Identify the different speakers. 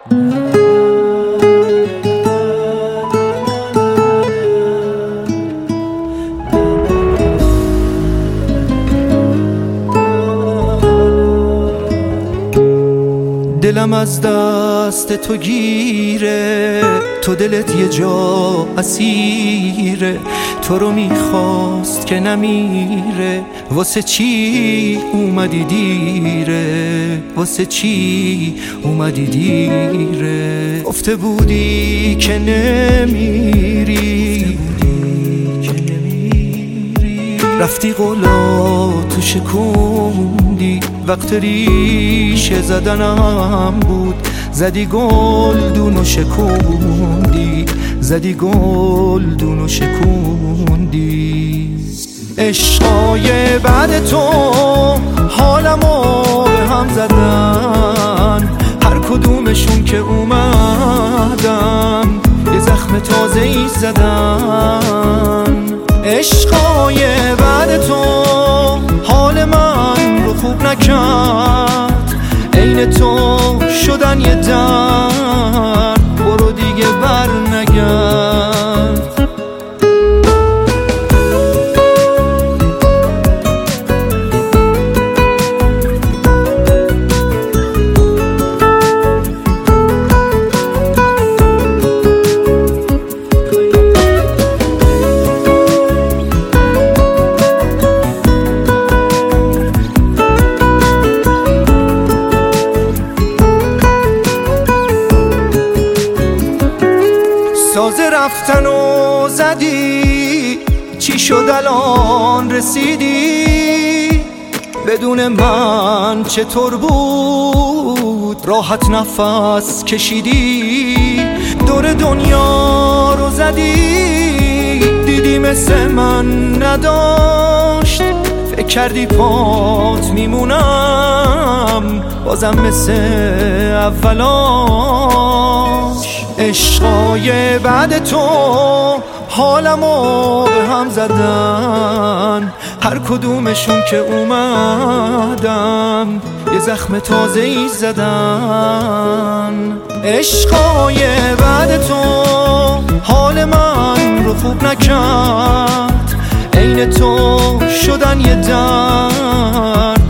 Speaker 1: دلم از دست تو گیره، تو دلت یه جا اسیره، تو رو میخواست که نمیره، واسه چی اومدی دیره، واسه چی اومدی دیره. گفته بودی که نمیری، رفتی قولاتو شکوندی، وقت ریشه زدنم بود، زدی گلدونو شکوندی، زدی گلدونو شکوندی. عشقای بعد تو حالمو به هم زدن، هر کدومشون که اومدم یه زخم تازه‌ای زدن. عشقای بعد تو حال من رو خوب نکرد، عین تو شدن یه درد، برو دیگه بر نگرد. سازه رفتن و زدی، چی شد الان رسیدی؟ بدون من چطور بود راحت نفس کشیدی؟ دور دنیا رو زدی، دیدی مثل من نداشت، فکر کردی پات میمونم بازم مثل اولاش. عشقای بعد تو حالمو به هم زدن، هر کدومشون که اومدم یه زخم تازه‌ای زدن. عشقای بعد تو حال من رو خوب نکرد، عین تو شدن یه درد،